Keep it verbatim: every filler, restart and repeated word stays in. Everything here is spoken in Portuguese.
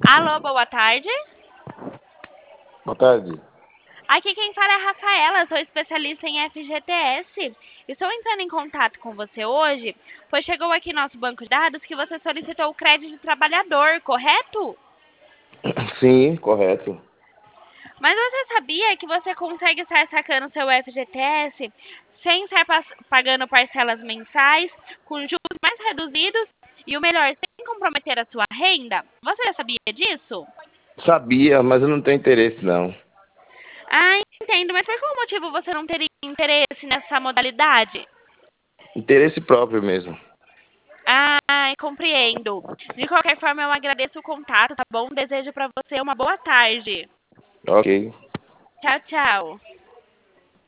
Alô, boa tarde. Boa tarde. Aqui quem fala é a Rafaela, sou especialista em F G T S. Estou entrando em contato com você hoje, pois chegou aqui nosso banco de dados que você solicitou o crédito de trabalhador, correto? Sim, correto. Mas você sabia que você consegue estar sacando seu F G T S sem estar pas- pagando parcelas mensais, com juros mais reduzidos e o melhor, sem comprometer a sua renda? Você já sabia disso? Sabia, mas eu não tenho interesse, não. Ah, entendo, mas por qual motivo você não teria interesse nessa modalidade? Interesse próprio mesmo. Ah, compreendo. De qualquer forma, eu agradeço o contato, tá bom? Desejo para você uma boa tarde. Ok. Tchau, tchau.